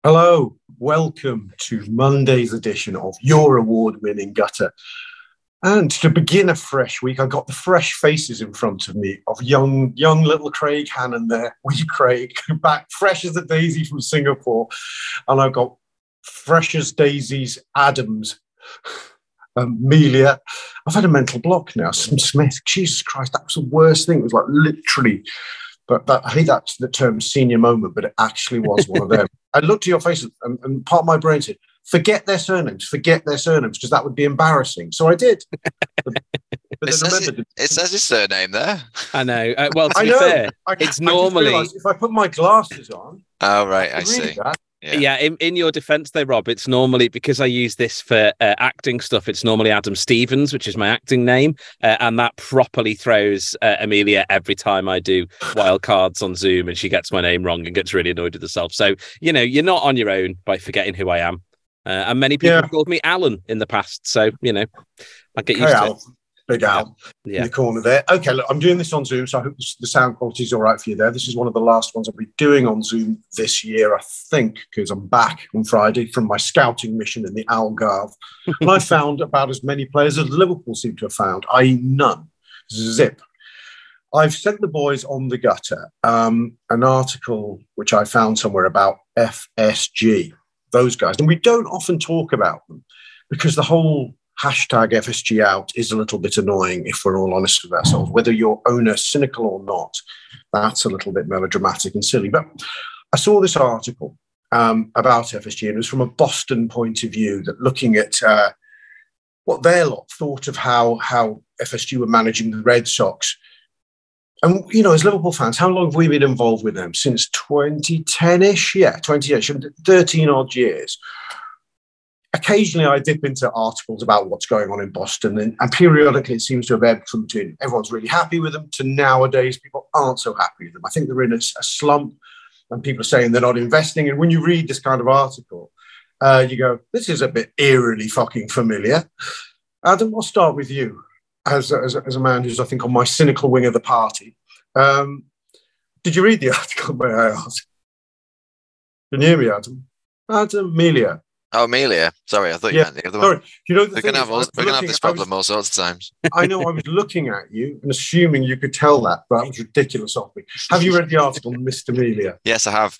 Hello, welcome to Monday's edition of your award-winning Gutter. And to begin a fresh week, I got the fresh faces in front of me of young little Craig Hannon there. Wee Craig, back fresh as a daisy from Singapore. And I've got fresh as daisies Adams, Amelia. I've had a mental block now. Some Smith. Jesus Christ, that was the worst thing. It was like literally, but I hate that the term senior moment, but it actually was one of them. I looked at your faces and part of my brain said, forget their surnames, because that would be embarrassing. So I did. But it says his surname there. I know. Well, to be fair, it's normally... if I put my glasses on... Oh, right, I see. That. Yeah, in your defence though, Rob, it's normally, because I use this for acting stuff, it's normally Adam Stevens, which is my acting name, and that properly throws Amelia every time I do wild cards on Zoom and she gets my name wrong and gets really annoyed with herself. So, you're not on your own by forgetting who I am. And many people have called me Alan in the past, so, I get used to it. Big Al in the corner there. Okay, look, I'm doing this on Zoom, so I hope the sound quality is all right for you there. This is one of the last ones I'll be doing on Zoom this year, I think, because I'm back on Friday from my scouting mission in the Algarve. And I found about as many players as Liverpool seem to have found, i.e. none. Zip. I've sent the boys on the gutter an article which I found somewhere about FSG, those guys. And we don't often talk about them because the whole hashtag FSG out is a little bit annoying, if we're all honest with ourselves. Whether your owner cynical or not, that's a little bit melodramatic and silly. But I saw this article about FSG, and it was from a Boston point of view, that looking at what their lot thought of how FSG were managing the Red Sox. And, as Liverpool fans, how long have we been involved with them? Since 2010-ish? Yeah, 20-ish, 13-odd years. Occasionally, I dip into articles about what's going on in Boston, and periodically it seems to have ebbed from everyone's really happy with them to nowadays people aren't so happy with them. I think they're in a slump, and people are saying they're not investing. And when you read this kind of article, you go, this is a bit eerily fucking familiar. Adam, I'll start with you as a man who's, I think, on my cynical wing of the party. Did you read the article, may I ask? Can you hear me, Adam? Amelia. Oh, Amelia. Sorry, I thought you meant the other one. Sorry. We're going to have this problem all sorts of times. I know, I was looking at you and assuming you could tell that, but that was ridiculous of me. Have you read the article, Mr. Amelia? Yes, I have.